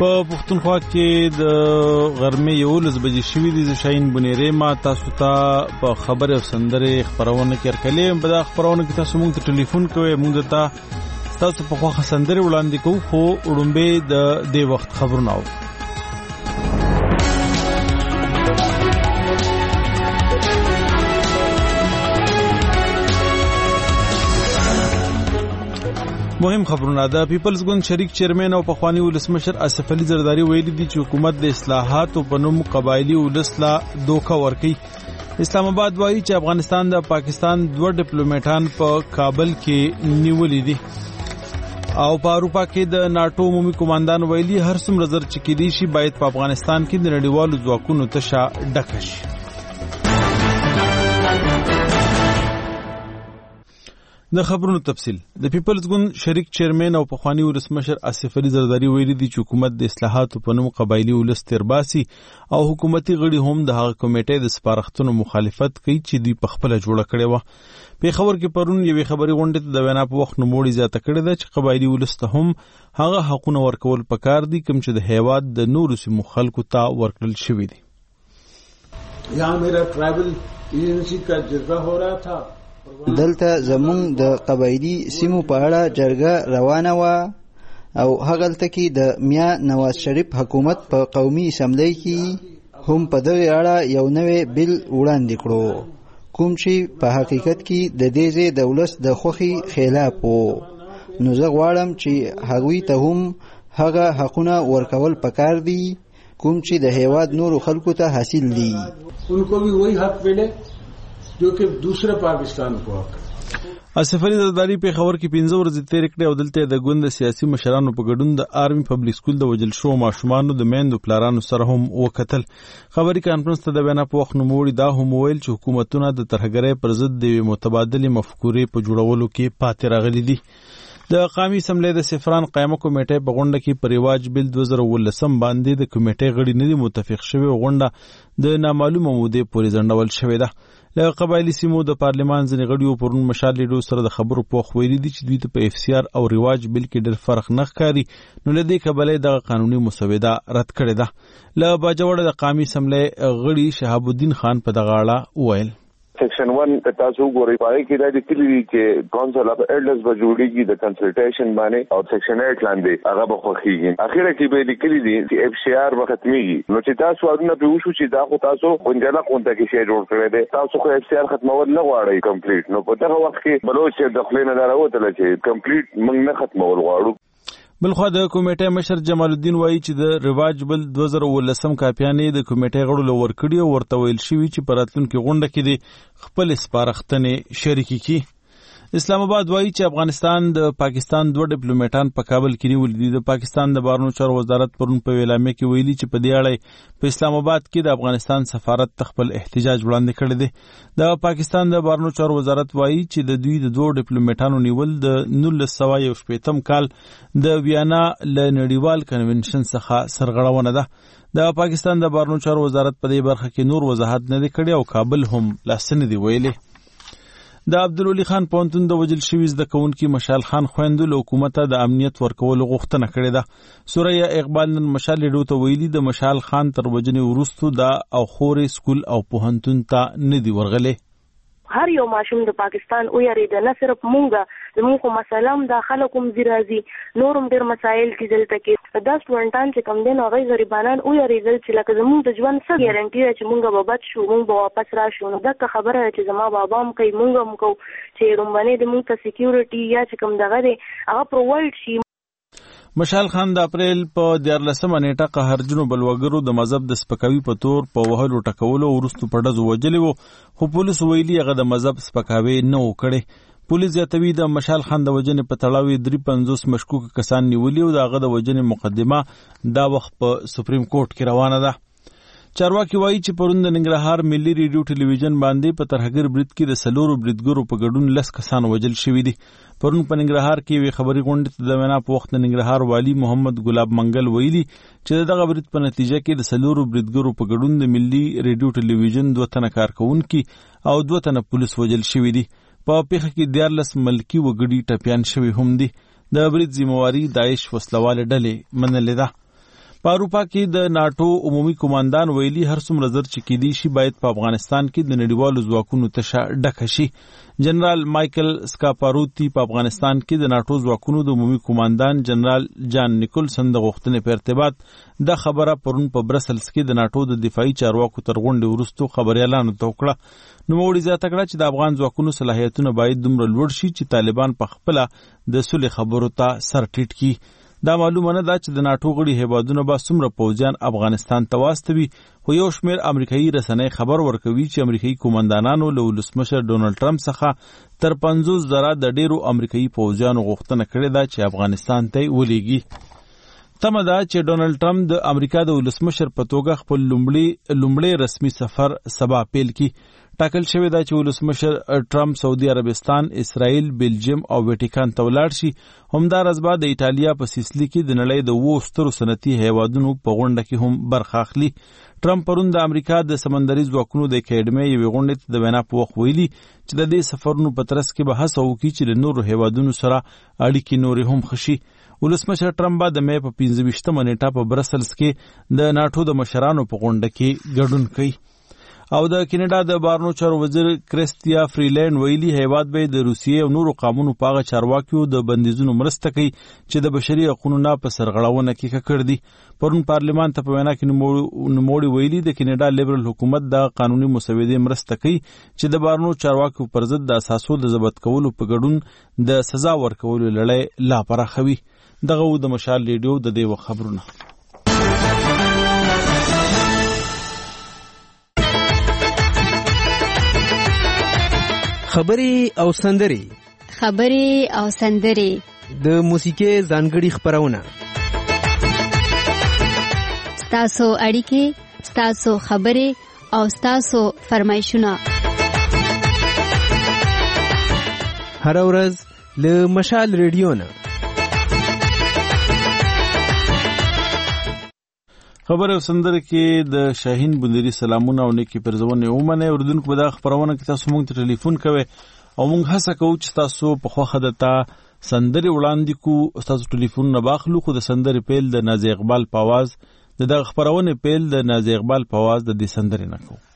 په پښتونخوا کې د غرمې 11 بجې شوې دي. شاهین بنيري ما تاسو ته په خبر او سندره خبرونه کې ورکلې. په دا خبرونه کې تاسو موږ ته ټلیفون کوئ، موږ ته تاسو په خواخه سندره وړاندې کوو. خو وړاندې د دې وخت خبرونه او مهم خبرونه. د پیپلز ګوند شریک چیرمن او پخوانی ولسمشر اسف علي زرداری ویلي دي چې حکومت د اصلاحات او په نوم قبایلی ولسلا دوکه ورکي. اسلام آباد وایي چې افغانستان د پاکستان 2 ډیپلوماټان په کابل کې نیولې دي. او په اروپا کې د ناتو عمومي قوماندان ویلي هر څومره زر چې کېدي شي باید په افغانستان کې د نړیوالو ځواکونو تشه ډکه شي. د خبرونو تفصیل. د پیپلز ګوند شریک چیرمن او پخوانی ولسمشر اسف علي زرداری ویلي دي چې حکومت د اصلاحاتو په نوم قبایلی ولس ترباسي او حکومتي غړي هم د هغه کمیټې د سپارښتنو مخالفت کوي چې دوی په خپل جوړه کړې و. په خبر کې پرون یوې خبري غونډې ته د وینا په وخت نوموړي زیاته کړې ده چې قبایلی ولس ته هم هغه حقونه ورکول پکار دي کوم چې د هیواد د نورو سیمو خلکو ته ورکړل شوی دي. یہاں میرا ټرایبل ایجنسی کا جرګه हो रहा था. دلته زمونږ د قبایلی سیمو په اړه جرګه روانه و او هغلته کې د میا نواز شریف حکومت په قومي اسمبلی کې هم په دغه اړه یو نوې بل وړاندې کړو کوم چې په حقیقت کې د دې ځای د ولس د خوخي خلاف وو. نو زه غواړم چې هغوی ته هم هغه حقونه ورکول پکار دي کوم چې د هیواد نورو خلکو ته حاصل دي. انکو بھی وہی حق ملے جو کہ دوسرے پاکستان کو حق. اسف علي زرداری په خبر کې 15 ورځې تیر کړې او دلته د ګوند سیاسي مشرانو په ګډون د آرمي پبلک سکول د وجل شو ماشومانو د میندو پلارانو سره هم وکتل. خبري کانفرنس ته د وینا په وخت نوموړي دا هم ویل چې حکومتونه د ترهګرۍ پر ضد د متبادل مفکورې په جوړولو کې پاتې راغلي دي. د قومي اسمبلی د سفران قائمه کمیټې په غونډه کې پر رواج بل 2019 باندې د کمیټې غړي نه دي متفق شوی. غونډه د نامعلومه مودې پورې ځنډول شوې ده. له قبایلی سیمو د پارلمان ځینې غړیو پرون مشال لیډو سره د خبرو پوښ ویلي دي چې دوی ته په اف سی آر او رواج بل کې ډېر فرق نه ښکاري. نو له دې کبله دغه قانوني مسوده رد کړې ده. له باجوړ د قومي اسمبلی غړي شهاب الدین خان په دغه اړه وویل سیکشن 1 تاسو ګورئ پای کې دا لیکلي دي چې کونسل اف ایلډرز به جوړیږي د کنسلټیشن باندې او سیکشن 8 لاندې هغه به خوخیږي. اخیره کې به لیکلي دي چې اف سی آر به ختميږي. نو چې تاسو ورنه به وشو چې دا خو تاسو غونډه کوونته کې شی جوړ کړی دی تاسو خو اف سی آر ختمول نه غواړئ کمپلیټ. نو په دغه وخت کې بلوچ د خپل نه راوته چې کمپلیټ موږ نه ختمول غواړو. بلخوا د کمیټې مشر جمال الدین وایي چې د رواج بل 2019 کاپیانې د کمیټې غړو له ورکړي او ورته ویل شوي چې په راتلونکي غونډه کې د خپل سپارښتنې شریکې کړي. اسلام آباد وایي چې افغانستان د پاکستان 2 ډیپلوماټان په کابل کې نیولي دي. د پاکستان د بهرنیو چارو وزارت پرون په اعلامیه کې ویلي چې په دې اړه په اسلام آباد کې د افغانستان سفارت خپل احتجاج وړاندې کړی دی. د پاکستان د بهرنیو چارو وزارت وایي چې د دوی د 2 ډیپلوماټانو نیول د 1918 کال د ویانا له نړیوال کنونشن څخه سرغړونه ده. د پاکستان د بهرنیو چارو وزارت په دې برخه کې نور وضاحت نه دی کړی او کابل هم لاس نه دی ویلي. د عبدالولي خان پوهنتون د وجل شوي زده کوونکي مشال خان خویندو له حکومته د امنیت ورکولو غوښتنه کړې ده. سوریا اقبال نن مشال لیډو ته ویلي د مشال خان تر وجنې وروستو دا او خورې سکول او پوهنتون ته نه دی ورغلی. هر یو ماشوم د پاکستان او یریده نه صرف مونږه زموږ مسالم د خلکو مزرازي نورم ډیر مسایل کې دلته کې دا سټوډنټان چې کم دین او غیر غریبانان او یریدل چې لکه زموږ د ژوند څه ګارانټي چې مونږ به بچ شو مونږ به واپس راشو. نو دا خبره چې زما بابا هم کوي مونږ هم کو چې رومبنه د مونږ ته سکیورټي یا چې کم دغه دی هغه پرووایډ شي. مشال خان د اپریل په 14 نیټه قهرجنو بلوګرو د مذهب د سپکاوي په تور په وهلو ټکولو ورستو په ډزو وجلې وو. خو پولیس ویلي هغه د مذهب سپکاوي نه وکړي. پولیس زیاتوي د مشال خان د وجنې په تړاو 350 مشکوک کسان نیولي او دغه د وجنې مقدمه دا وخت په سپریم کورټ کې روانه ده. چارواکي وایي چې پرون د ننګرهار ملي ریډیو ټلویزیون باندې په ترهګر برید کې د 4 بریدګرو په ګډون 10 کسان وژل شوي دي. پرون په ننګرهار کې وی خبري غونډه ته د وینا په وخت ننګرهار والی محمد ګلاب منګل ویلي چې دغه برید په نتیجه کې د 4 بریدګرو په ګډون د ملي ریډیو ټلویزیون 2 تنه کارکونکي او 2 تنه پولیس وژل شوي دي. په پیښه کې 14 ملکی وګړي ټپيان شوي هم دي. د برید ذمہواری داعش وسلواله ډلې منلې ده. په اروپا کې د ناټو عمومي قوماندان ویلي هر څومره زر چې کېدی شي باید په افغانستان کې د نړیوالو ځواکونو تشه ډکه شي. جنرال مایکل سکاپاروتی په افغانستان کې د ناټو ځواکونو د عمومي قوماندان جنرال جان نیکولسن د غوښتنې په ارتباط دا خبره پرون په برسلز کې د ناټو د دفاعي چارواکو تر غونډې وروسته خبريالانو ته وکړه. نوموړي زیاته کړه چې د افغان ځواکونو صلاحیتونه باید دومره لوړ شي چې طالبان په خپله د صلح خبرو ته سر ټیټ کړي. دا معلومه نه ده چې د ناټو غړي هیوادونه به څومره پوځیان افغانستان ته واستوي، خو یو شمېر امریکایي رسنۍ خبر ورکوي چې امریکایي قومندانانو له ولسمشر ډونالډ ټرمپ څخه تر 50,000 د ډیرو امریکایي پوځیانو غوښتنه کړې ده چې افغانستان ته ولېږي. تمه ده چې ډونالډ ټرمپ د امریکا د ولسمشر په توګه خپل لومړی رسمي سفر سبا پیل کړي. ټاکل شوی ده چې ولسمشر ټرمپ سعودي عربستان، اسرائیل، بلجیم او ویټیکان ته ولاړ شي. همداراز به د ایټالیا په سیسلی کې د نړۍ د 2 سترو صنعتي هیوادونو په غونډه کې هم برخه اخلي. ټرمپ پرون د امریکا د سمندري ځواکونو د اکیډمۍ یوې غونډې ته د وینا په وخت ویلي چې د دې سفرونو په ترڅ کې به هڅه وکړي چې د نورو هیوادونو سره اړیکې نورې هم ښه شي. ولسمشر ټرمپ به د مې په 25مه نیټه په برسلز کې د ناټو د مشرانو په غونډه کې ګډون کوي. او د کینیډا د بارنو چارو وزیر کریستیا فریلینډ ویلي هیواد به د روسیې او نورو قومونو په هغه چارواکیو د بندیزونو مرسته کوي چې د بشري حقوقو نه په سرغړونه کې ککړ دي. پرون پارلمان ته په وینا کې نوموړي ویلي د کینیډا لیبرل حکومت د قانوني مسودې مرسته کوي چې د بارنو چارواکیو پر ضد د اساسو د ضبط کولو په ګډون د سزا ورکولو لړۍ لا پراخوي. دغه د مشال ریډیو د دې خبرونه. خبرې او سندرې د موسیقي ځانګړي خبرونه، ستاسو اړیکې، ستاسو خبرې او ستاسو فرمایشونه هر ورځ له مشال ریډیو نه. خبر او سندره کې د شاهین بندری سلامونه او نیکی پرزونه ومنه. اردوونکو به دا خبرونه کې تاسو موږ ته ټلیفون کوئ او موږ هڅه کوو چې تاسو په خوخه دتا سندره وړاندې کو. تاسو ټلیفون نه باخلو خو د سندره پیل د نازي اقبال په आवाज د خبرونه پیل د نازي اقبال په आवाज د دې سندره نه کو.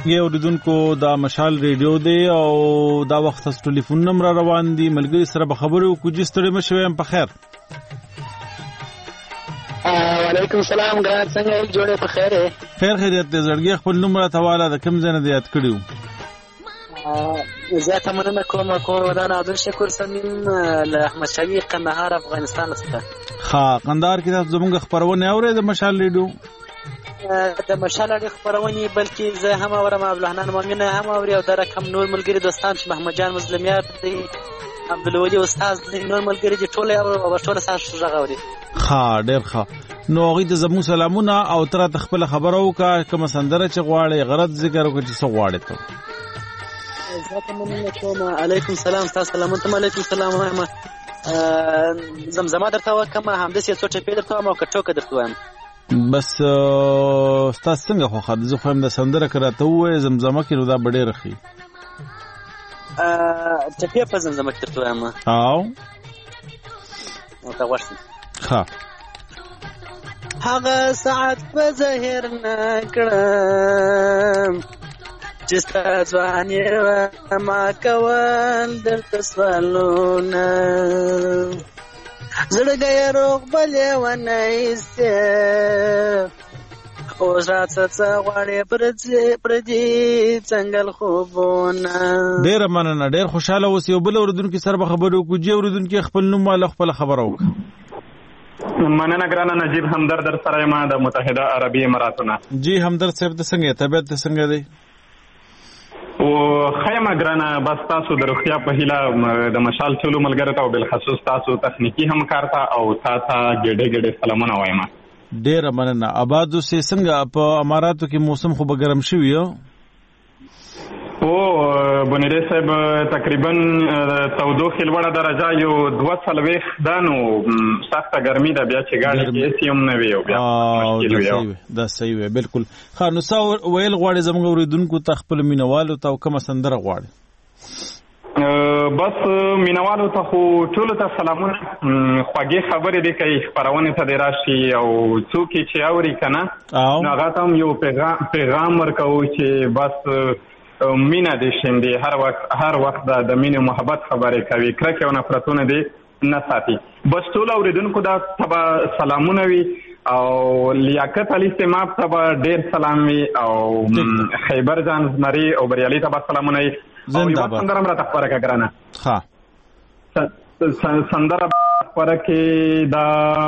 یو اوریدونکو دا مشال ریډیو دی او دا وخت اس ټلیفون نمبر روان دي ملګری سره به خبرو کو جستړې مشویم په خیر. وعلیکم السلام ګران څنګه یې جوړه په خیر خیر خیریت دې زړګي خپل نمبر حواله د کوم ځای نه یاد کړیو؟ زیاته مننه کوم دا عبدل شکور سمیم له احمد شوی قندهار افغانستان څخه. ها قندهار کې تاسو زموږ خبرونه اورئ د مشال ریډیو؟ د مشال ریډیو خبرونه بلکې زه هم اورم عبدالحنان مؤمن هم اوري او د رقم نور ملګری دوستان چې محمد جان مظلمیات دی عبدالولی استاد دی نور ملګری چې ټول او ټول تاسو غوړي. ها ډېر ښه. نو هغه د زمو سلامونه او تر خپل خبرو کا کوم سندره چې غواړي غرض ذکر وکړي چې څه غواړي ته. علیکم سلام تاسو سلامونه علیکم سلام وایم زمزمه درته وکم همداسې څو ټپې درته وایم او کټوکه درته وایم بس تاسو څنګه خو خد زه خو هم د سندره کراته وې زمزمه کې نو دا ډېر رخي ټپې په زمزمه کې درته وایم او ته ورسې ها هغه ساعت په ظاهر نکړم چې ستا ځواني ما کول درته سوالونه زړګی یې روغ بلې ونه ایستې اوس راته څه غواړې پردي څنګل خوبونه. ډېره مننه ډېر خوشحاله اوس یو بل اورېدونکي سره به خبرې وکړو. جی اورېدونکي خپل نوم والا خپله خبره وکړه. مننه ګرانه نجیب همدرد در سره یم د متحده عربي اماراتونه. جی همدرد صاحب ته څنګه طبیعت ته څنګه دی؟ او خیمه ګرانه بس تاسو د روغتیا په هیله د مشال ټولو ملګرو ته او بالخصوص تاسو تخنیکي همکار ته او تا ته ګډې ګډې سلامونه وایم. ډېره مننه. آباد اوسې څنګه په اماراتو کې موسم خو به ګرم شوي یو؟ او بنیری صاحب تقریبا تودوخې لوړه درجه یو 240 ده نو سخته ګرمي ده بیا چې ګاډي کې ایسي هم نه وي او بیا مشکل وي. دا صحیح وي بالکل. ښه نو څه ویل غواړې زموږ اورېدونکو ته خپلو مینهوالو ته او کومه سندره غواړې؟ بس مینوالو ته خو ټولو ته سلامونه خوږې خبرې دي کوي خپرونې ته دې راشي او څوک چې اوري که نه نو هغه ته هم یو پیغام ورکوو چې بس مینه دې شیندي هر وخت د مینې محبت خبرې کوي کرکې او نفرتونه دې نه ساتي. بس ټول اورېدونکو دا ته به سلامونه وي او لیاقت علي سیماب ته به ډېر سلام وي او خیبر جان زمري او بریالي ته به سلامونه وي او یوه سندره هم راته خپره کړه ګرانه. سندره خپره کې دا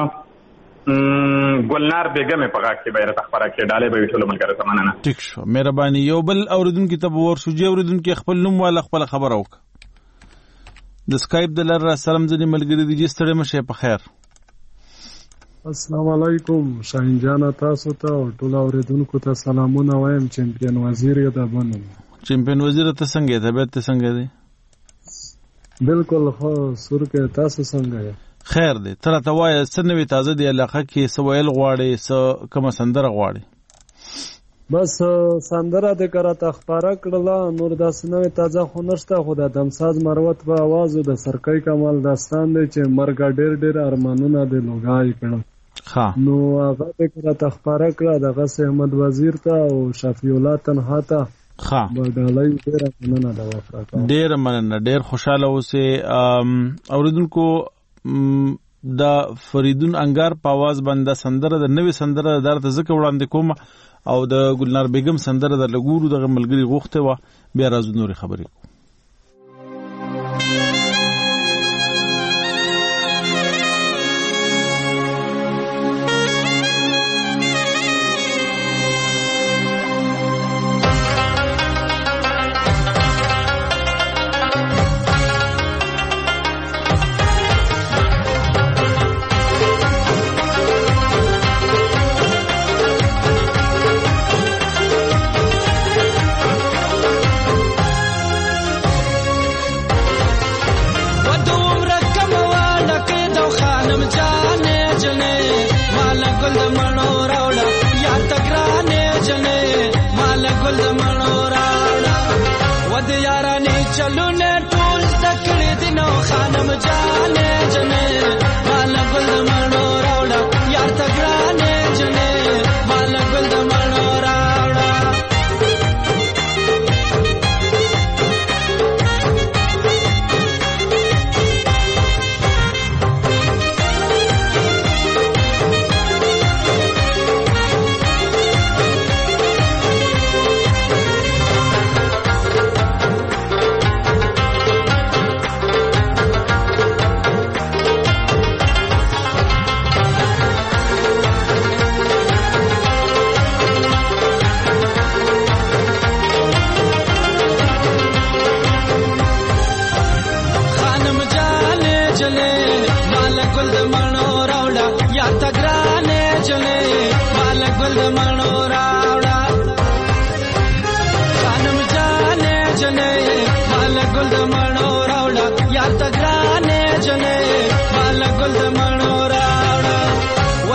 ګلنار بیګم په غاښ کې به یې راته خپره کړې ډالۍ به وي ټولو ملګرو ته مننه. ټیک شو مهرباني. یو بل اورېدونکي ته به ورشو. جی اورېدونکي خپل نوم والا خپله خبره وکړه. د سکایپ د لارې را سلام ځینې ملګري دي. جی ستړی مه شئ په خیر. السلام علیکم شاهین جانه تاسو ته او ټولو اورېدونکو ته سلامونه وایم. چمپیون وزیر یې دا بنم. چمپیون وزیر ته څنګه یې طبیعت ته څنګه دی؟ بالکل ښه سور کې تاسو څنګه یې؟ خیر دی. ته راته وایه څه نوې تازه دی علاقه کې څه ویل غواړې څه کومه سندره غواړې؟ بس سندره دې که راته خپاره کړله نور داسې نوې تازه خو نشته خو د دمساز مروت په اوازو د سرکۍ کمال داستان دی چې مرګه ډېر ډېر ارمانونه دې لوګای کړم نو هغه دې که راته خپاره کړه دغسې احمد وزیر ته او شفیع الله تنها ته ډالۍ ډېره مننه ده وفا. ډېره مننه. ډېر خوشحاله اوسې. اورېدونکو د فریدون انګار په اواز باندې سندره د نوې سندره درته ځکه وړاندې کوم او د ګلنار بیګم سندره د لګورو دغه ملګري غوښته وه بیا راځو نورې خبرې کوو.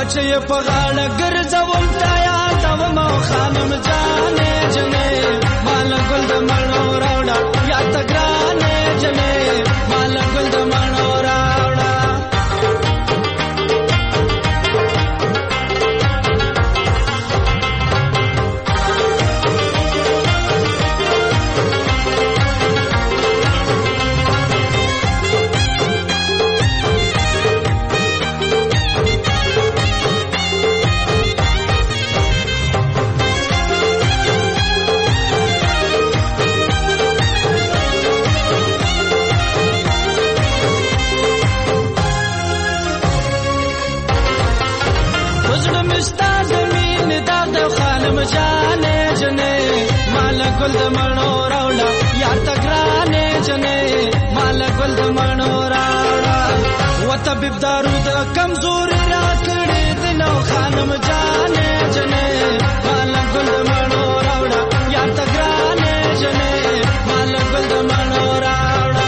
چې په غاړه ګرځوم تا یادوم او خانم جانې جنې مال ګل د مڼو راوړه یا ته ګرانې جنې مال ګل د مڼو راوړه جانې جنې مال ګل د مڼو راوړه یار ته ګرانې جنې مال ګل د مڼو راوړه و طبيب دارو د کمزوري راکړې دلو خانم جانې جنې مال ګل د مڼو راوړه یار ته ګرانې جنې مال ګل د مڼو راوړه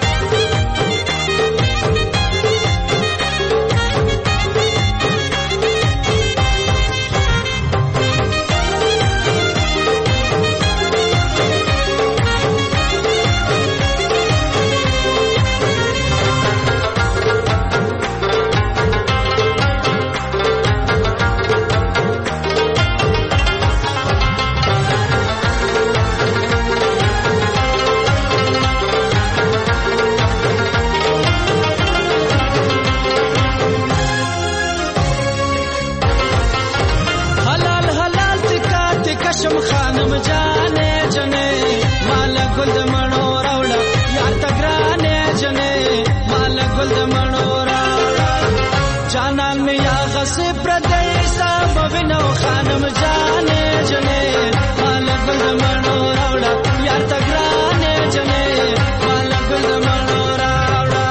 خانم جانې جنې مال ګل د مڼو راوړه یار ته ګرانې جنې مال ګل د مڼو راوړه جانان مې یا غصې پردی صاحب وینو خانم جانې جنې مال ګل د مڼو راوړه یار ته ګرانې جنې مال ګل د مڼو راوړه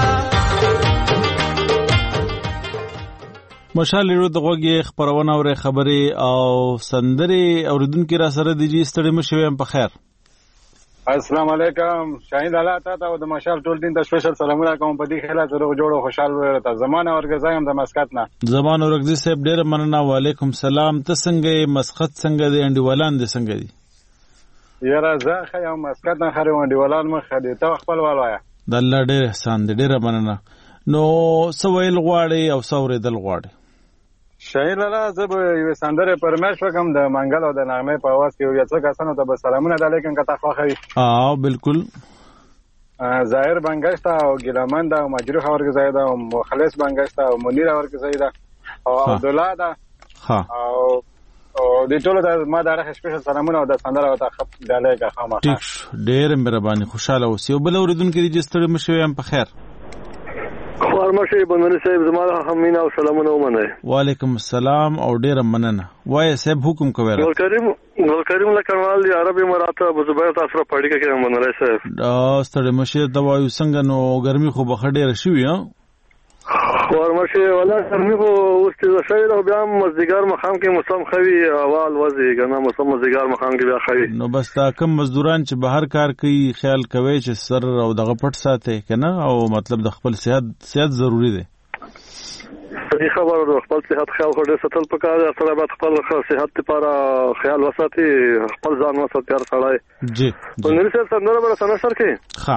مشال ورو د غوږی خبرونه او خبرې او سندري اوریدونکو را سره دیږي ستړي مشوي په خیر. السلام علیکم شاهین الله تعالی او د مشال ټول دین ته سپیشل سلامونه کوم په دې خیال سره جوړو خوشاله ورته زمانه ورګزایم د مسقط نه زمان ورګزي صاحب ډیر مننه وعلیکم سلام ته څنګه مسقط څنګه دی انډیولان دي څنګه دي یاره زه خو مسقط نه خره انډیولان مخ دي ته خپل والوایا د الله ډیر احسان دی ډیر مننه نو سویل غواړي او سورې دل غواړي شاهین الله زه به یو سندره پرمش وکم د منګل او د نغمه په आवाज کې یو څه کسانو ته به سلامونه د لیکن کته خوخوي بالکل ظاهر بنگشتا او ګلمند او مجروح اورګ زیدا او مخلص بنگشتا او منیر اورګ زیدا او عبدالله دا او د ټولو د ما دغه سپیشل سلامونه او د سندره او د خپ د لیکه خامہ ټیک ډیر مهرباني خوشاله اوسئ بل اوریدونکو رجستر مشوي هم په خیر خورمشه بنونی صاحب زماره همین او سلامونه ومنه وعلیکم السلام او ډیر مننه وای صاحب حکم کوي ګل کریم لکړوال دی عربي مراته ابو زبیر تاسو پړی کې مننه صاحب ستړي مشه د وایو څنګه نو ګرمي خو بخ ډیر شوی ها خورمشه ولا ګرمي خو اوسته شوی او بیا مزدګار مخام کې موسم خوي اول وځي کنه موسم مزدګار مخام کې بیا خوي نو بس تا کم مزدوران چې بهر کار کوي خیال کوي چې سر او دغه پټ ساتي کنه او مطلب د خپل صحت ضروری دی صحیح خبره ده خپل صحت خیال خو دې ستل پکاره سره به خپل صحت لپاره خیال وساتي خپل ځان وساتي هر سړی جی نو نن څنګه به سنشر کې ها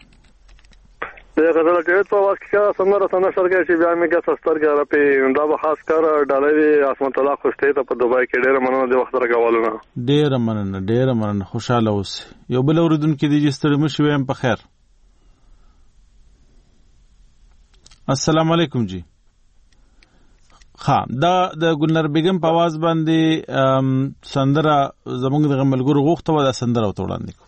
د غزل ټیټ په وخت کې سمره سنشر کې چې بیا مې ګس ستر کې را په دا به خاص کار ډالې اسمت الله خوشته ته په دوبای کې ډېر مننه د وخت راغوالونه ډېر مننه خوشاله اوسئ یو بل اوریدونکو دی چې ستړي مشوي هم په خیر السلام علیکم جی ها دا د ګلنر بیگم په आवाज باندې سندره زمونږ د ملګرو غوښته و دا سندره وتوړاندې کو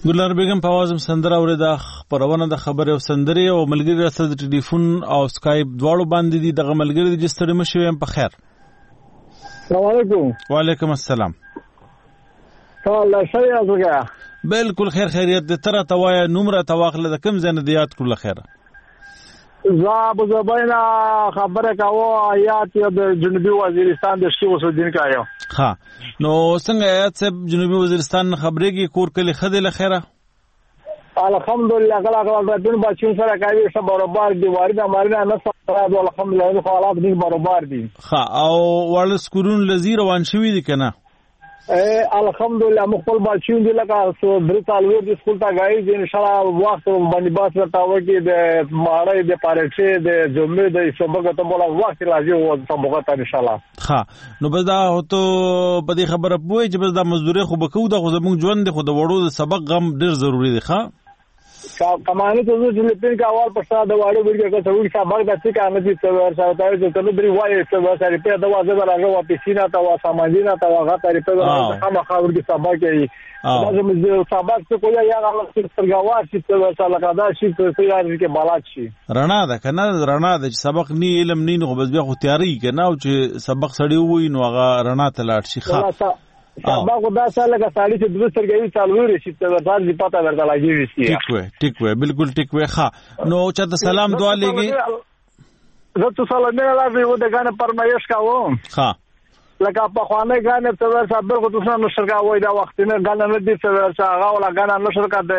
ګلنار بیگم په आवाज سندره اورېده. خبرونه د خبرې او سندرې او ملګری سره د ټلیفون او سکایپ دواړو باندې دي. دغه ملګری د جستړي مشوي په خیر. السلام علیکم. وعلیکم السلام. الله شي ازګه. بالکل خیر خیریت د تر توایا نمره تواخله د کم زنه دیات کله خیره. زاب زبینا خبره کاوه آیات د جنوبي وزیرستان د شي وسودین کایو. ها نو څنګه آیات صاحب جنوبي وزیرستان خبرېږي کور کلی خدله خیره. الحمدلله غلا دین بچو سره کوي سب برابر دی وارد امرنا نه سره الحمدلله حالات دین برابر دي. ها او ول سکورون لذي روان شوی دي کنه. الحمدلله مخبل بچو دي لکه سو برتالو د سکول ته غاي دي ان شاء الله وخت باندې باس ورتاوي کې د ماړې د پارټي د جمعې د سبق ته مولا وخت راځي او سبق ته ان شاء الله. ها نو بس دا هوته په دې خبره پوي چې بس دا مزدوري خو بکو د خو زموږ ژوند خو د وړو د سبق غم ډیر ضروری دی. ښا کمانه ته چې لپاره کا اول پر ساده واړو ورګه که څو سبق د څه کار نه دي څه ورسره ته چې ته درې وایي څه ورسره په دا وازه راغو واپسینا ته وا سماجینا ته واغه ته په هغه خاور کې سبق کوي. لازم دې سبق څه کوی یا هغه څرګاوار چې څه ورسره لګادا شي څه یاري کې بالات شي. رڼا ده کنه رڼا ده چې سبق نی علم نی نو بس بیا خو تیاری کنه او چې سبق سړی وای نو هغه رڼا ته لاړ شي. ښه سبق دا سره لکه ساړي چې دوه سترګې څلوري شي ته ورځ دی پته ورته لګي شي. ټیک وې بالکل ټیک وې. ښه نو چاته سلام دعا لګي زه تو سلام نه لازم و د غانه پرمایش کاوه. ښه لکه په خوانه غانه ته ورسره برغه تاسو نو شرکا وای دا وخت نه غانه نه دي څه هغه ولا غانه نو شرکا د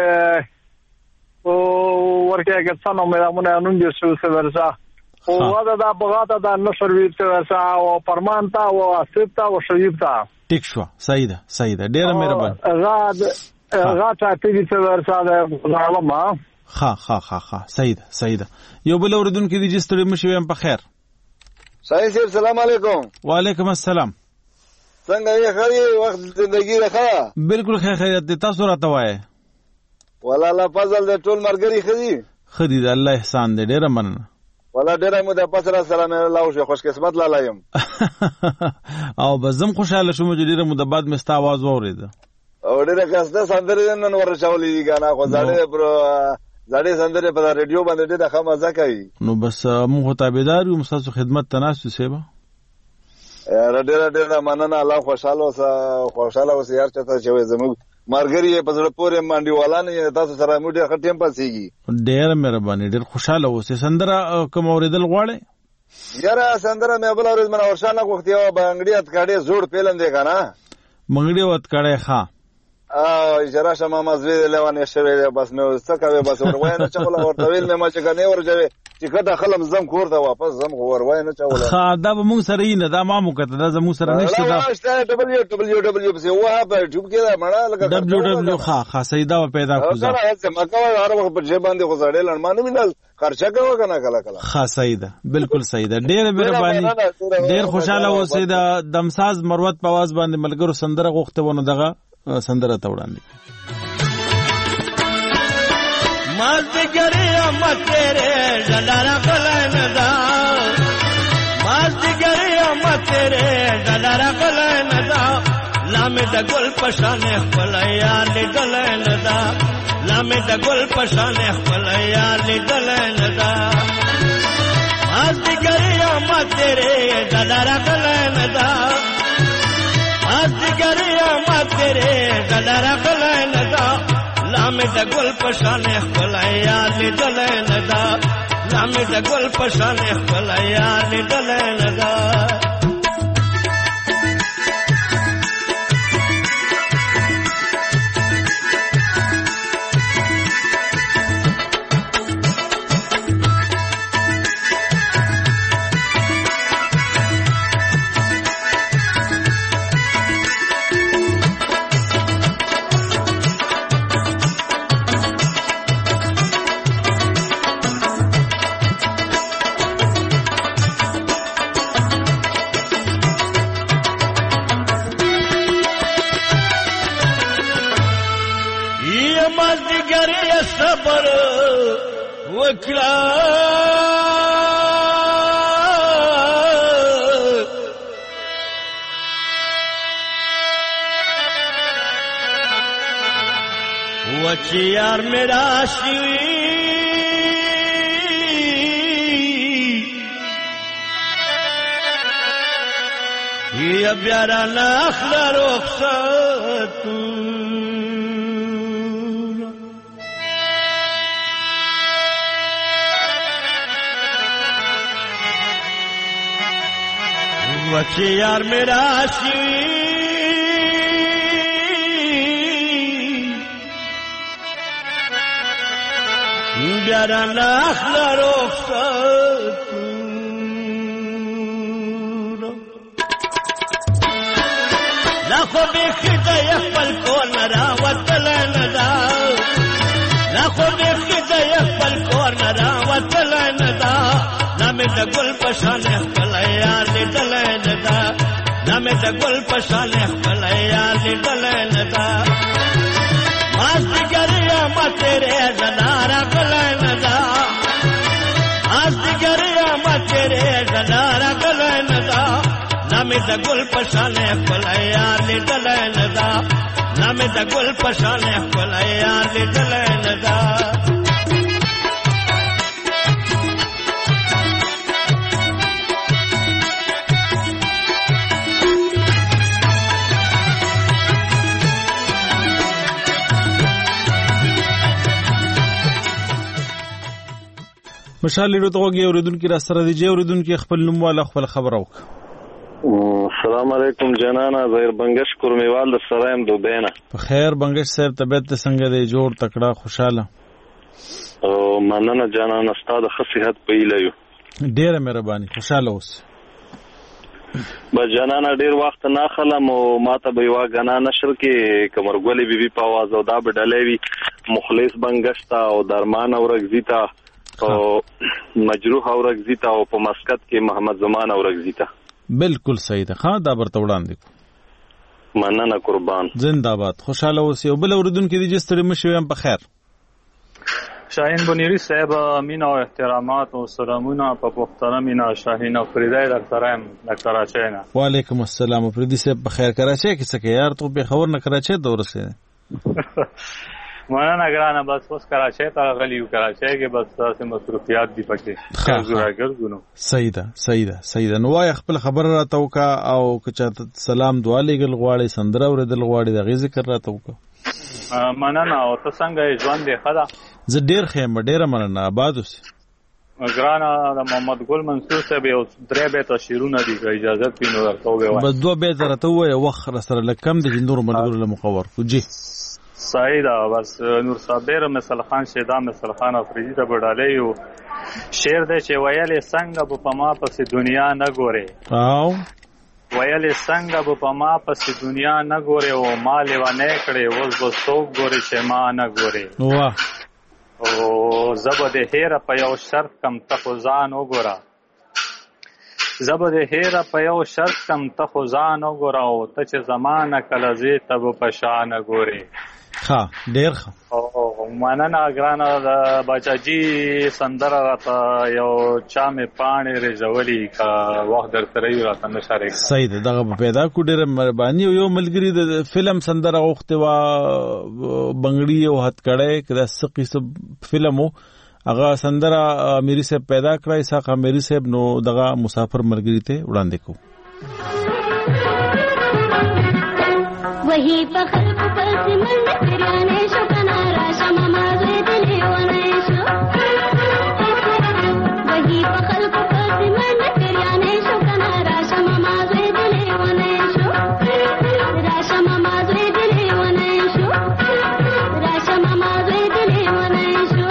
او ورکه کې څنګه مې مونږ نن دي څه ورسره او دا د بغاته د نو شروع ورسره او فرمان تا او اسبتا او شریف تا. ټیک شو. صحیح ده ډیره مهربان. غا ته دې څه ورسره غواړم. ها صحیح ده. یو بل اوردونکو دي جستړي مشوي په خیر. صحیح سي. السلام علیکم. وعلیکم السلام. څنګه یې خوري وخت زندگی راخه؟ بالکل خیر خیریت دي. تاسو راته وایي. ولا الله فضل دې ټول مرګري خدي ده الله احسان دې ډیره مننه. ولا ډیره مو د پسره سلام الله او خوش قسمت لالایم. او بزم خوشاله شوم چې ډیره مو د بعد مستا आवाज اوریده. او ډیره کاسته سندره نن ورچولې غانا خو زړې سندره په رادیو باندې ډیره ښه مزه کوي. نو بس موږ تابعدار یو مستاسو خدمت تناسو سیبا. ډیره مننه. الله خوشاله اوسه یار چاته چې زموږ مارګری په زړه پورې منډي والانه تاسو سره مو ډېر خټیم پاسيږي. ډېر مهرباني ډېر خوشاله اوسه. سندره کوم اوریدل غواړي؟ یاره سندره مې بل اورید منه ورشانه وخت یو بنګړی اتکړې زوړ پیلن دی کنه منګړی اتکړې ښا اجازه شمه مزوی لوانه شوی بس نو څه کوي بس ورواي نه چول ورته ویل مې ما چې کنه ورځي چې کله خلم زم کور ته واپس زم ورواي نه چول. ښا دا به مونږ سره نه دا ما مو کته دا زمو سره نشته. دا www په واه په YouTube کې دا مړه لګا www ښا سیدا پیدا کوزا ما کوي هر وخت په ځای باندې خو زړې لړمانه مینل خرچه کوي کنه کله ښا سیدا بالکل سیدا. ډېر مهرباني ډېر خوشاله اوسئ. دا دمساز مروت په आवाज باندې ملګرو سندره غوښته ونه دغه سندره ته وړاندې. مازدګری امت تیرے زلارا کلن دا مازدګری امت تیرے زلارا کلن دا لامه د ګل پشان خپل یار لیدلن دا لامه د ګل پشان خپل یار لیدلن دا مازدګری امت تیرے زلارا کلن دا مازدګری امت تیرے زلارا کلن دا لامه د ګل پشان خپل یار لیدلن دا لامه د ګل پشان خپل یار لیدلن دا صبر وکړه چې یار میرا شي یا بیا را ناخله رخصتونه و چې یار میرا شي بیا را ناخله رخصتونه لا خو بیخي د خپل کور نه راوتلی نه ده لا خو بیخي د خپل کور نه راوتلی نه ده لا مې د ګل په شان ښکلی یار لیدلی نه ده لا مې د ګل په شان ښکلی یار لیدلی نه ده مازدیګر یم تیرې زنا راغلی نه ده مازدیګر یم تیرې زنا راغلی نه ده نامې د ګل په شان ښکلی یار لیدلی نه ده نامې د ګل په شان ښکلی یار لیدلی نه ده مشال لیدو ته وګي اوریدونکي را سره دي چې اوریدونکي خپل نوم والا خپل خبر وک السلام علیکم جنانا ظاهر بنگش کورمیوال د سرایم دوبینا په خیر بنگش صاحب طبیعت څنګه دی جوړ تکړه خوشاله او مننه جنانا ستاسو ښه صحت په ایلایو ډیره مهرباني خوشاله اوس با جنانا ډیر وخت نه خلم او ماته به یو غنا نشر کې کمرګولې بیبي په आवाज او دا بدلوي مخلص بنگشتا او درمان اورګزیتا او مجروح اورګزیتا او په مسقط کې محمد زمان اورګزیتا بالکل صحیح ده ها دا برته وړاندې مننه قربان زنده‌باد خوشاله اوسئ او بل اوریدونکو دي چې ستړي مشي هم په خیر شاهین بنيري صاحب مینا او احترامات او سلامونه په محترمینا شاهین افریدی در سرایم د کراچۍ نه وعلیکم السلام افریدی صاحب په خیر کراچۍ کې څه یار ته به خبر نه کراچۍ ته ورسېده مننه ګرانه بس کراچۍ ته غلیو کراچۍ کې بس تاسو مصروفیات دي پکې ګرځو صحیح ده نو وای خپل خبر راته وکا او که چاته سلام دعا لګل غواړي سندره اوریدل غواړي د غي ذکر راته وکا مننه او ته څنګه ژوند دی خدا زه ډیر خیم ډیره مننه آباد اوسې ګرانه د محمد ګل منصور صاحب یو درې بیت شیرونه دي اجازه پینو ورته وای بس دوه بیت راته وای وخت سره لکم د نور ملګرو له مخور کو جی صحیح ده بس نور صابر مثل خان شیدا مثل خان افریدی ته بډالې یو شعر دی چې ویلې څنګه په ما پس دنیا نه ګوره او ویلې څنګه په ما پس دنیا نه ګوره او مال و نه کړي اوس به څوک ګوره چې ما نه ګوره واه او زبده هیر په یو شرط کم تخوزان وګوره زبده هیر په یو شرط کم تخوزان وګوره او ته چې زمانہ کله زی تب پشان ګوره ها ډیر ښه او مننه ګرانه د بچاجي سندره راته یو چا مې پاڼې رجولي کا وخت درته راته نشاره صحیح ده دغه پیدا کو ډیر مهرباني یو ملګری د فلم سندره غوښته وا بنگړی او هتکړې کدا سقي سب فلمو هغه سندره اميري صاحب پیدا کړای ساقه اميري صاحب نو دغه مسافر ملګری ته وړاندې کو وہی پخل پس من تریانے شو کنا راشا مما زوی دلی ونی شو وہی پخل پس من تریانے شو کنا راشا مما زوی دلی ونی شو راشا مما زوی دلی ونی شو راشا مما زوی دلی ونی شو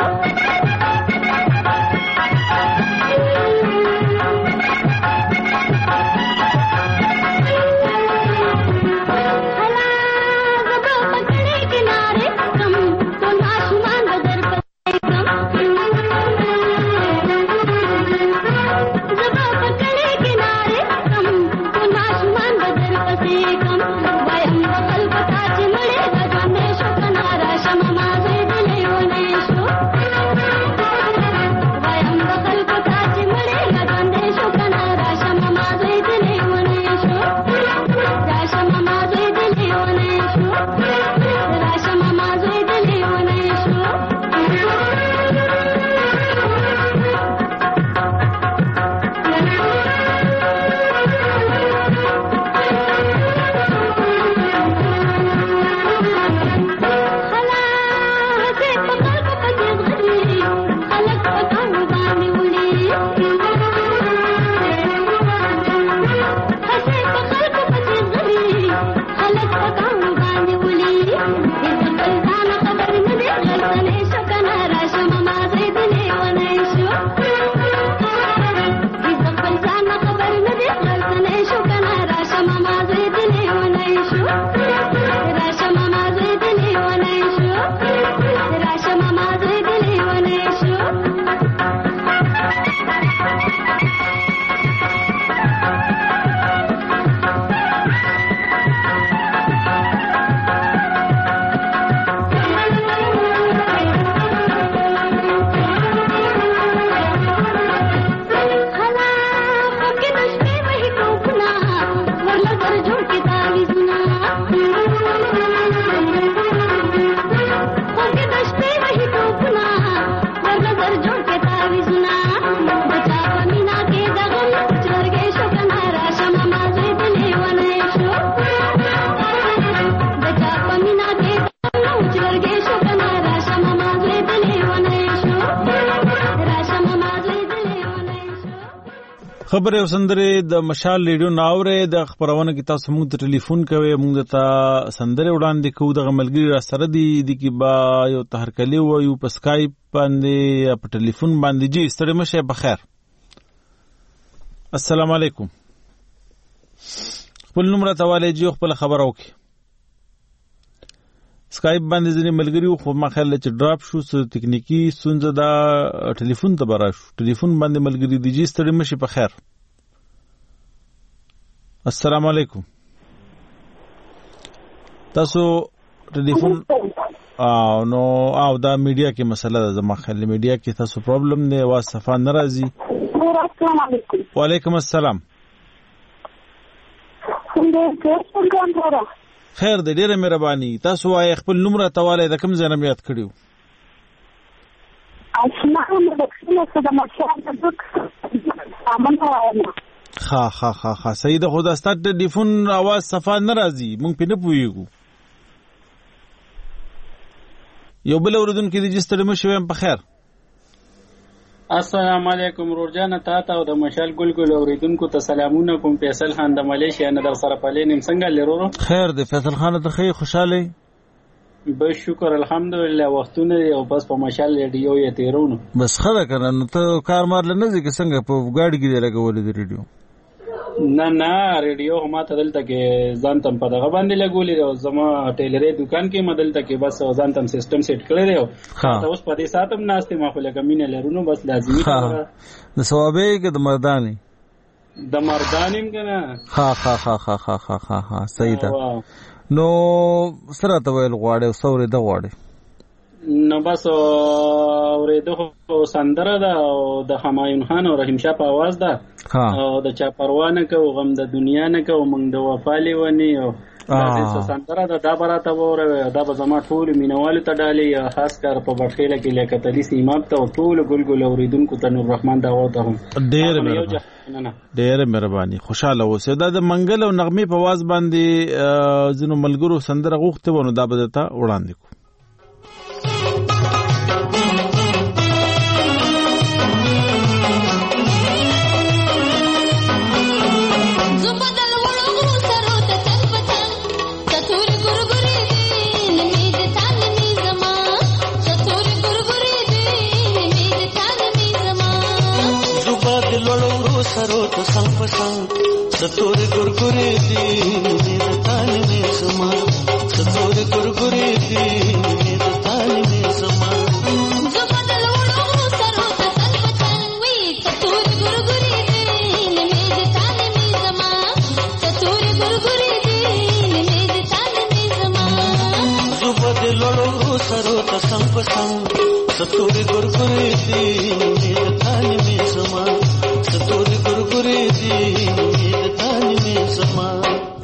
خبره وسندره د مشال ریډیو ناوره د خبرونه کې تاسو موږ ته ټلیفون کوي موږ ته سندره وړاندې کوو د ملګری را سره دی کی با یو تهرکلی و یو په اسکایپ باندې په ټلیفون باندې جی ستړي مشه بخیر. السلام علیکم. خپل نمبر ته والي جی خپل خبر اوکي اسکایپ باندې ځنې ملګری خو ما خیال چې ډراپ شو څه تکنیکی ستونزه دا ټلیفون ته برا شو ټلیفون باندې ملګری دی جی ستړي مشي په خیر. السلام علیکم. تاسو ټلیفون نو او دا میډیا کې مسله ده زما خیال میډیا کې تاسو پرابلم دی وا صفه ناراضي. السلام علیکم. وعلیکم السلام. خیر دې ډېره مهرباني. تاسو وايي خپل نمبر ته والي د کوم ځای نه یاد کړیو؟ ها صحیح ده. خو دا ستاسو د ټلیفون اواز صفا نه راځي مونږ په نه پوهیږو. یو بل اوریدونکو دې جستړي مشوم په خیر. السلام علیکم رورجان تا او د مشال ګل اوریدونکو ته سلامونه کوم. فیصل خان د ملیشیا نه در سره پالینم څنګه لرورو؟ خیر دی فیصل خان ته خیر خوشاله بس شکر الحمدلله. وختونه او بس په مشال ریډیو یې تیرونو بس خره کنه نو ته کار مار لنه ځکه څنګه په ګاډي کې لګولې د ریډیو؟ نه ریډیو هم ته دلته کې ځان تم په دغه باندې لګولې او زما ټیلرې دکان کې مدلته کې بس ځان تم سیستم سیټ کړی دی. ته اوس په دې ساتم ناشته ما خو لکه مینه لرونو بس لازمي خبره د ثوابې کې د مرداني کنه. ها صحیح ده. نو سره ته ویل غواړي او سورې د غواړي نو بس اورېدو سندره ده او د همایون خان او رحیم شاه په आवाज ده او د چا پروا نه کوو غم د دنیا نه کوو موږ د وفا لیونی او دا سندره ده دا براته وره دا به زما ټول مینوالو ته ډالي خاص کار په بټخیله کې لکه تلی سیماب ته ټول ګلګل اوریدونکو ته نور رحمان دا وته هم ډېر مهرباني خوشاله اوسه. دا د منګل او نغمه په आवाज باندې زنو ملګرو سندره غوښته ونه دا به ته وړاندې کو. ستور ګورګورې دی د تانه مې سما ستور ګورګورې دی د تانه مې سما زبدل وړو سره ته پچن وی ستور ګورګورې دی د تانه مې سما ستور ګورګورې دی د تانه مې سما زبدل وړو سره ته پچن ستور ګورګورې دی د تانه مې سما ستور ګورګورې دی Sama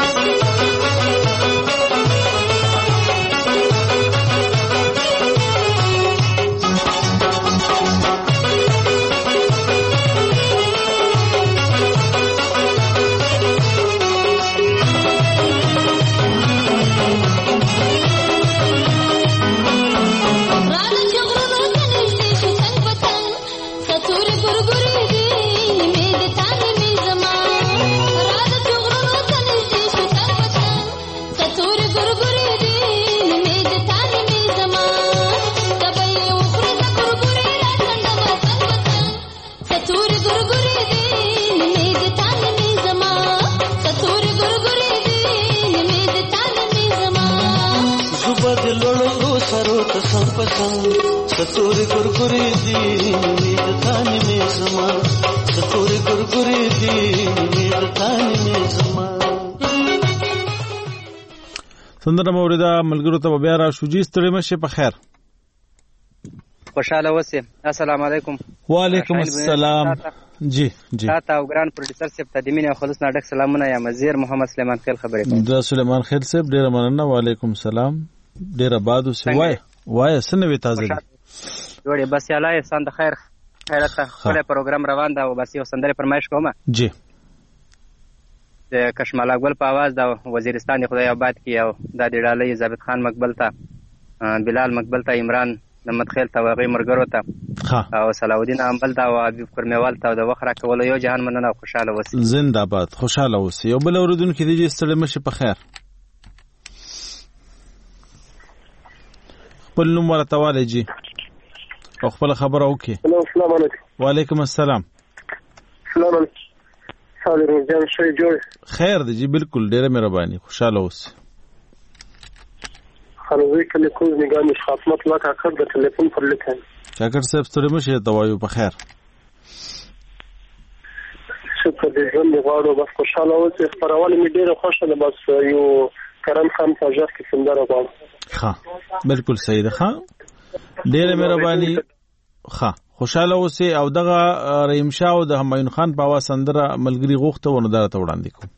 ستوري ګورګورې دي د تانه مې سما ستوري ګورګورې دي د تانه مې سما. سندره موریدا ملګرو ته بیا را شوجي ستړي مشه په خیر. خوشاله اوسئ. السلام علیکم. وعلیکم السلام. جی تاسو او ګران پروډوسر صاحب ته د مینې خلص نه ډک سلامونه. یم وزیر محمد سلیمان خیل خبرې کوم. د سلیمان خیل صاحب ډیر مننه. وعلیکم السلام. ډیر آباد اوسئ. وای سنوي تازه جوړې بس یاله احسان د خیر خیرت خپل پروګرام روان دا او بس یو سندره فرمایش کوم. جی د کشمالا ګل په आवाज دا وزیرستان خدای آباد کی او د ډالۍ ثابت خان مقبل ته بلال مقبل ته عمران محمد خیل ته هغه مرګرو ته او صلاح الدین امبل ته او حبیب کرمیوال ته د وخت راکولو یو جهان مننه او خوشاله اوسئ. زنده باد، خوشاله اوسئ. یو بل اوریدونکي دی چې ستړي مشي په خیر. خپل نوم ورته والي جی او خپل خبره وکړي. السلام علیکم. وعلیکم السلام. السلام علیکم. صادق جان شوی جوړ. خیر دی جی، بالکل ډیره مهرباني، خوشاله اوسئ. خلوی کلی کوز نگامی خاتمت الله کاکر د ټلیفون پر لیکل. کاکر صاحب ستړي مشي ته وایو په خیر. شکر دې ژوند غواړو بس خوشاله اوسئ. خبرونه مې ډیره خوښه ده، بس یو کرم خان په ځای کې سندره غواړم. ها بالکل صحیح ده. ها ډیره مهرباني. ها خوشاله اوسئ. او دغه رحیم شاه او د همایون خان په आवाज سندره ملګری غوښته ونه درته وړاندې کوم.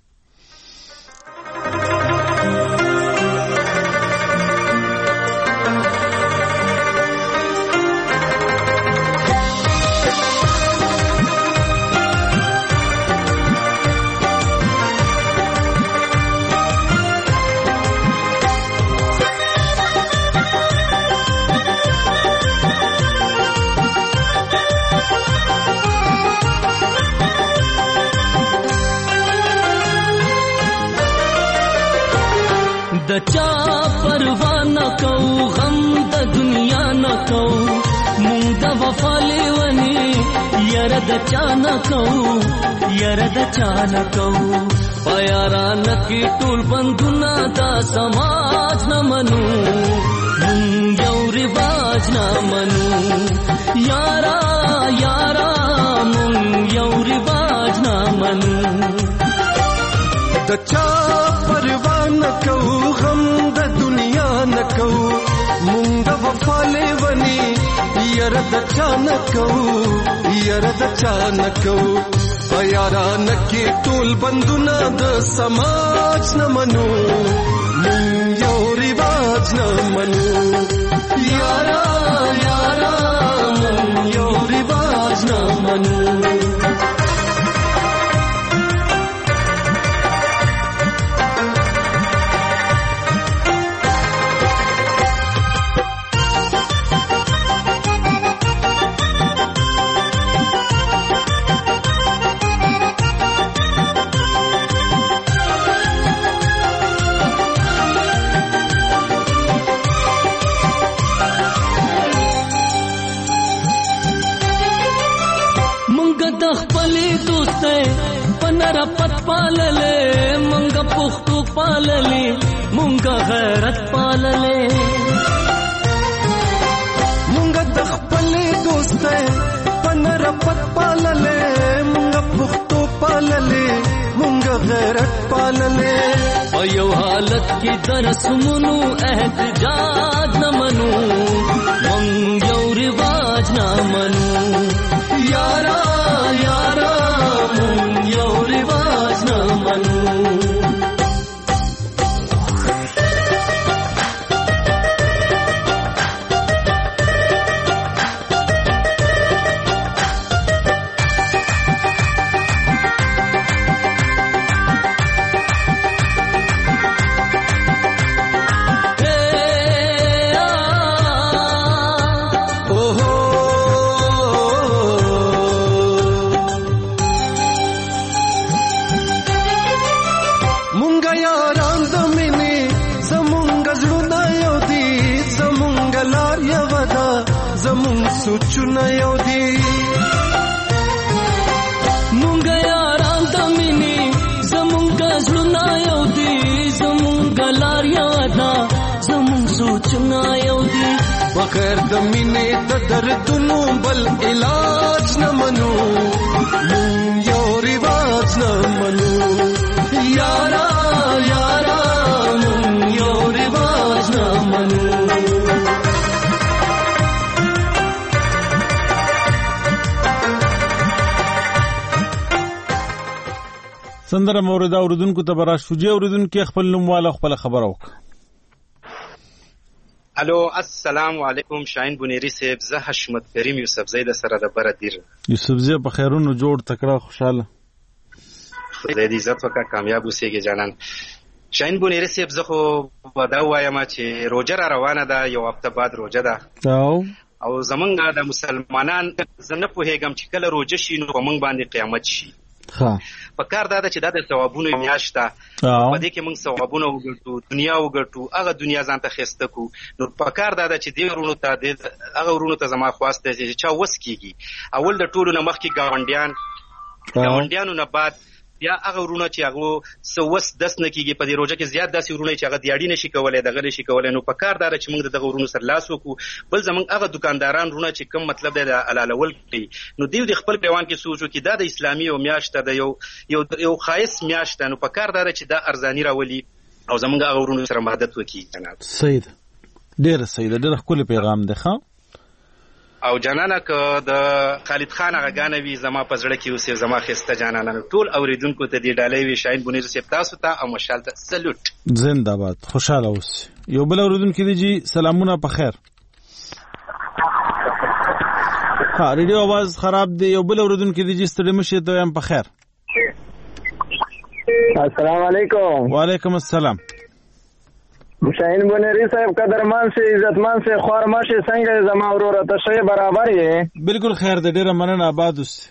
د چا پروا نه کو غم د دنیا نه کو مونږ د وفا لیونی یاره د چا نه کو یاره د چا نه کو پیاران کی ټول بندونه دا سماج نه منو مونږ یو رواج نه منو یارا یارا مونږ یو رواج نه منو د چا پروا نه کو غم د دنیا نه کو مونږ د وفا لیونی یاره د چا نه کو یاره د چا نه کو پیاران کې ټول بندونه د سماج نه منو مونږ یو رواج نه منو یارا یارا مونږ یو رواج نه منو. پت پاللې مونږ پښتو پاللې مونږ غیرت پاللې مونږ د خپلې دوستۍ پنر پت پاللې مونږ پښتو پاللې مونږ غیرت پاللې په یو حالت کې درسمونو احتجاج نه منو مونږ یو رواج نه منو یارا یارا مونږ یو رواج نه منو. سوچونه یو دی مونږ یاران د مینې زمونږ زړونه یو دي زمونږ لار یو ده زمونږ سوچونه یو دي بغیر د مینې د دردونو بل علاج نه منو مونږ یو رواج نه منو یارا یارا مونږ یو رواج نه منو. سندره مورد اوریدونکو ته براش فوجي اوریدونکو خپل نوم والا خپل خبر وک. الو السلام علیکم شاهین بونیری صاحب، زه حشمت کریم یوسف زید سره د بردیر. یوسف زی په خیرونو جوړ تکړه خوشاله. خدای دې عزت وکړه، کامیاب اوسئ جانان. شاهین بونیری صاحب زه خو دا وایم چې روژه را روانه ده، یو هفته بعد روژه ده او زمونږ د مسلمانان زه نه پوهېږم چې کله روژه شي نو په موږ باندې قیامت شي. په کار دا ده چې دا د ثوابونو میاشت ده، په دې کې موږ ثوابونه وګټو، دنیا وګټو، هغه دنیا ځان ته ښایسته کړو. نو په کار دا ده چې دې ورونو ته هغه ورونو ته زما خواست دی چې چا وس کېږي اول د ټولو نه مخکې ګاونډیانو نه بعد بیا هغه ورونه چې هغه څه وس دس نه کېږي. په دې روژه کې زیات داسې ورونه چې هغه دیاړي نه شي کولی، دغه نه شي کولی. نو په کار دا ده چې موږ د دغه ورونو سره لاس وکړو. بل زموږ هغه دکانداران ورونه چې کوم مطلب دی د حلالول کوي، نو دوی د خپل ګریوان کې سوچ وکړي دا د اسلامي یو میاشت ده، یو ښایست میاشت ده. نو په کار دا ده چې دا ارزاني راولي او زموږ هغه ورونو سره مدد وکړي. جناب صحیح ده، ډېره صحیح ده، ډېر ښکلی پیغام دی. ښه او جانانه که د خالد خان هغه ګانه وي زما په زړه کې اوسې، زما ښایسته جانانه، ټول اوریدونکو ته دې ډالۍ وي. شاهین بونیری صاحب تاسو ته او مشال ته سلوټ. زنده باد، خوشحاله اوسئ. یو بل اوریدونکی دی جی سلامونه په خیر. ها ریډیو आवाज خراب دی. یو بل اوریدونکی دی جی ستړي مشه ته هم په خیر. السلام علیکم. وعلیکم السلام. شاهین بونیری صاحب قدرمان سے عزتمن سے خوارما سے څنګه زما وروره ته شی برابر یې؟ بالکل خیر دی، ډیره مننه، آباد اوسئ.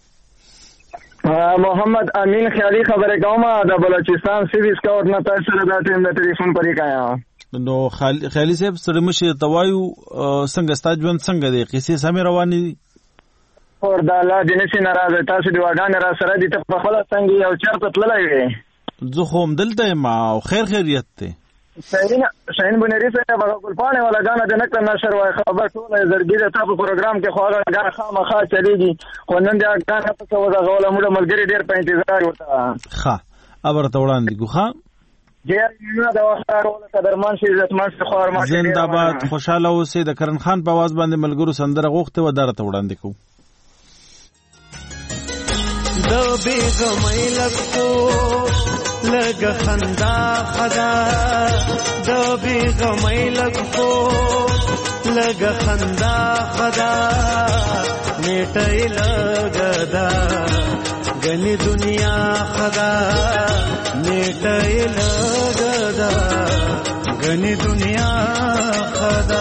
محمد امین خیالي خبرې کوم د بلوچستان سیوی سکاوټ نه تاسو سره د ټیم د ټلیفون پرې کایا. نو خیالي صاحب ستړي مشه توایو څنګه ستاسو ژوند څنګه دی؟ قصې سمې روانې دي؟ اور د الله دې نشي ناراضه، تاسو دی واګان را سره دي ته په خپل څنګه یو چرته تللی وي؟ زه خو هم دلته یم او خیریت دی. شاهین بونیری صاحب هغه ګلپاڼې والا ګانه د نقل نشر وای خبر ټوله زړګي د تاسو پروګرام کې خو هغه ګانه خامخا چلیږي، خو نن دا ګانه په څه وځه غوله موږ ملګری ډېر په انتظار وته. ښه ابر ته وړاندې ګو. ښه ډېر نه دا وخت راول قدرمان شي عزتمن شي خوارما زنده باد، خوشاله اوسئ. د کرن خان په आवाज باندې ملګرو سندره غوښته و دره ته وړاندې کو. د بیغمۍ لکو لګ خندا خدا، د بیغمۍ لکو لګ خندا خدا، نیټه لګدا غني دنیا خدا، نیټه لګدا غني دنیا خدا.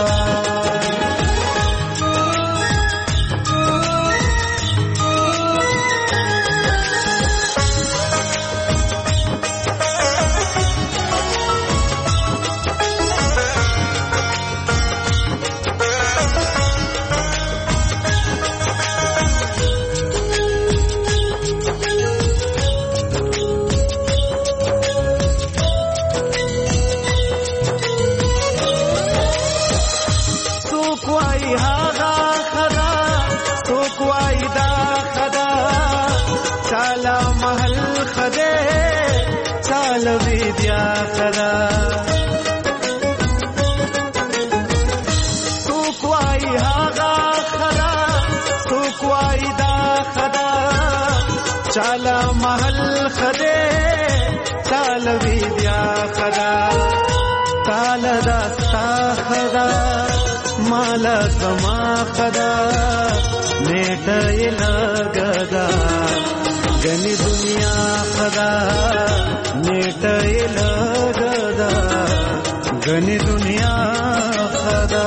چالا محل خدے تال ویدیا خدا، تال داستا خدا مالا کما خدا، نیٹا لگدا گنی دنیا خدا، نیٹا لگدا گنی دنیا خدا.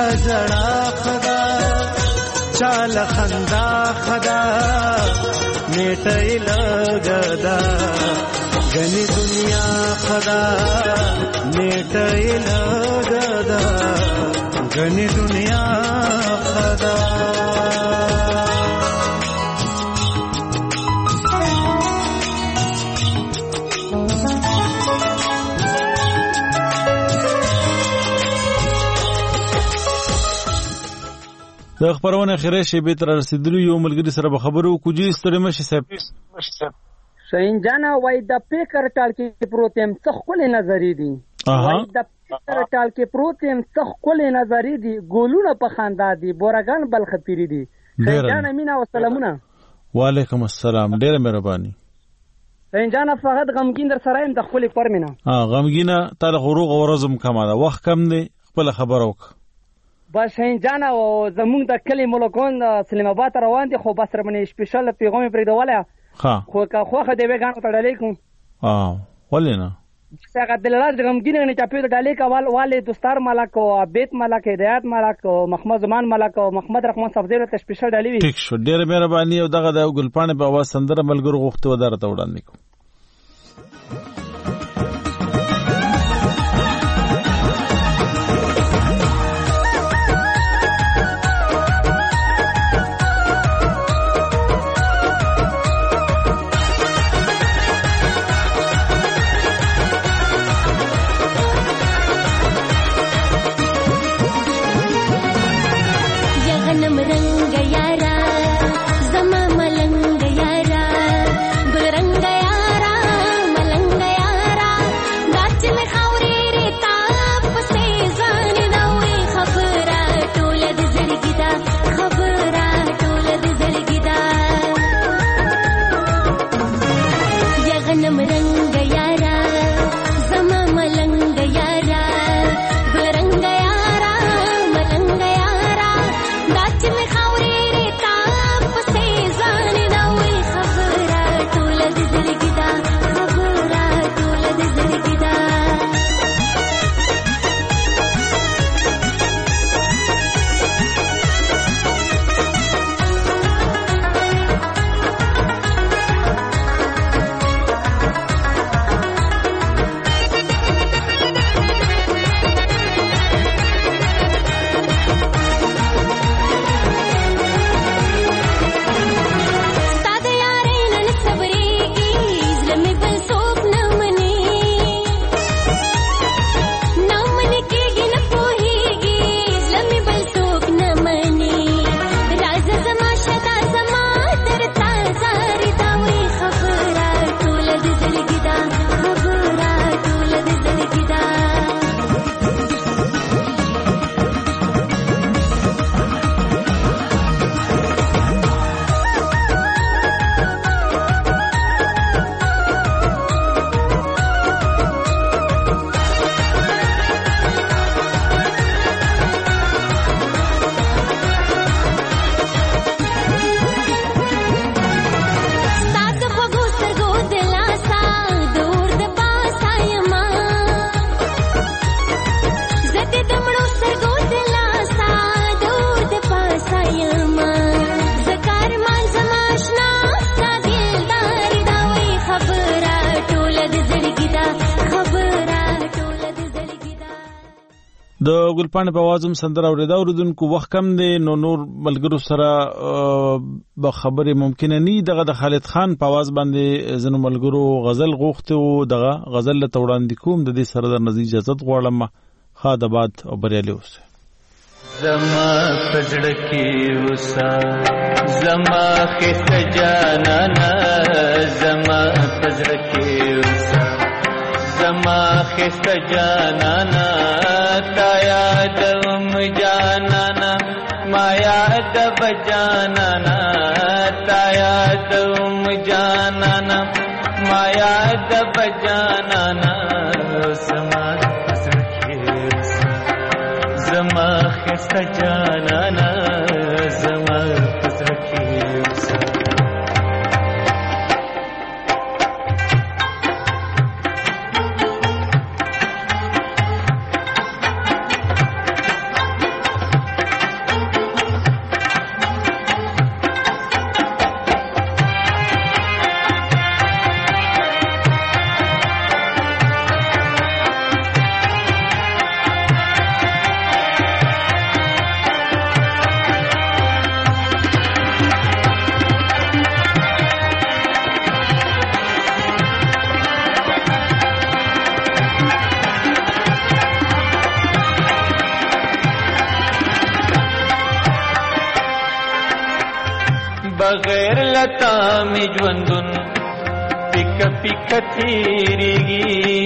چال خندا خدا نیټه لګدا غني دنیا خدا نیټه لګدا غني دنیا خدا د خبرونه اخیری شیبې تر رسیدلو یو ملګری سره به خبرو کوجی ستړي مشي صاحب شاهین جانا وای د پیکر ټال کې پروتیم څخ کولې نظری دي وای د پیکر ټال کې پروتیم څخ کولې نظری دي ګولونه په خندا دي بورګان بل خپيري دي شاهین جانا مینا والسلامونه وعلیکم السلام ډیره مهرباني شاهین جانا فقط غمگین در سره د خپل پرمینا غمگینه تعالی غروغ ورزم کما ده وخت کم دی خپل خبر وک بس شاهین جانا او زمونږ د کلی ملکون سلیم آباد روان دي خو بس رمنې سپیشل پیغام پرېدواله خو که خوخه دی وګانو ته ډالې کوم ولې نه څنګه دلراج غمگین نه چاپی ته ډالې کول والے دستار ملک او بیت ملک هدایت ملک او محمد زمان ملک او محمد رحمان صفدیره ته سپیشل ډالې وی ټیک شو ډېر مهرباني او دغه د ګلپانه په आवाज سندره ملګرو غوښته ودارته وړاندې کوم د ګلپانه په आवाज هم سندره اوریدا اوردونکو وخت کم دی نو نور ملګرو سره به خبرې ممکن نه دغه د خالد خان په आवाज باندې زنو ملګرو غزل غوښته او دغه غزل له توړاندې کوم د دې سره د نزدې اجازه غواړم خادباد او بریالي اوسه زما پزړه کې وسا زما خست جانانا زما پزړه کې وسا زما خست جانانا تا یادم جانانا ما یاد بجانانا تا یادم جانانا ما یاد بجانانا زما پزړه کې وسا زما خست جانانا زما پزړه کې وسا بغیر لتا می ژوندون پیک پیک تیریږي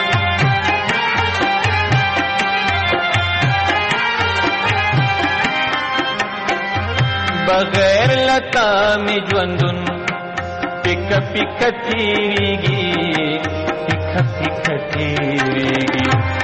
بغیر لتا می ژوندون پیک پیک تیریږي پیک پیک تیریږي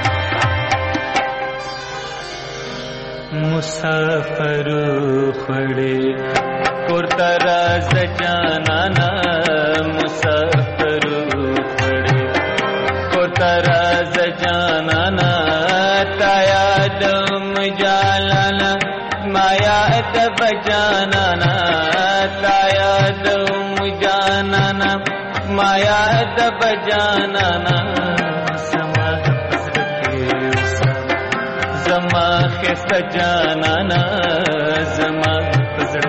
مسافر خړې کور ته راځه جانانا مسافر خړې کور ته راځه جانانا تا یادم جالانا ما یاد بجانانا تا یادم جانانا ما یاد بجانانا زما خسته جانانا زما پزړ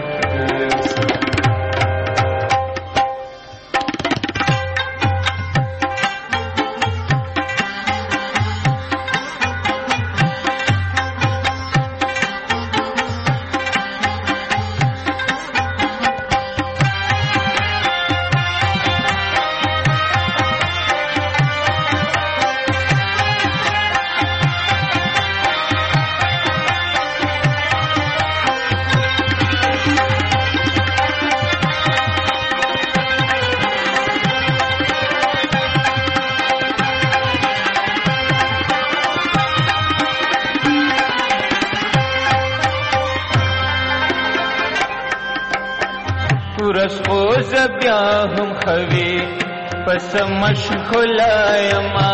ورس اوز بیا هم خوي پس مشغولا یما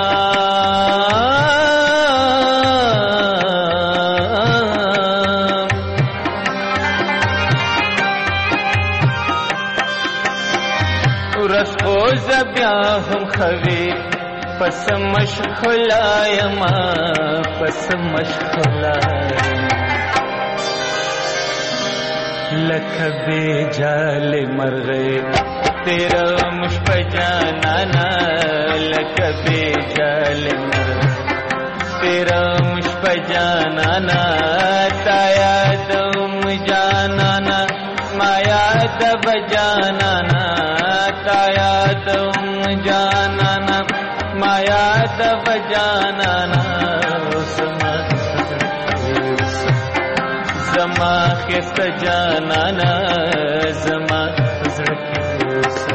ورس اوز بیا هم خوي پس مشغولا یما پس مشغولا لکه بے جال مرغے تیرا مشپ جانانا لکه بے جال مرغے تیرا مشپ جانانا تا یادم جانانا ما یاد بجانانا تا یادم جانانا ما یاد بجانانا زما خسته جانانا زما زړه کې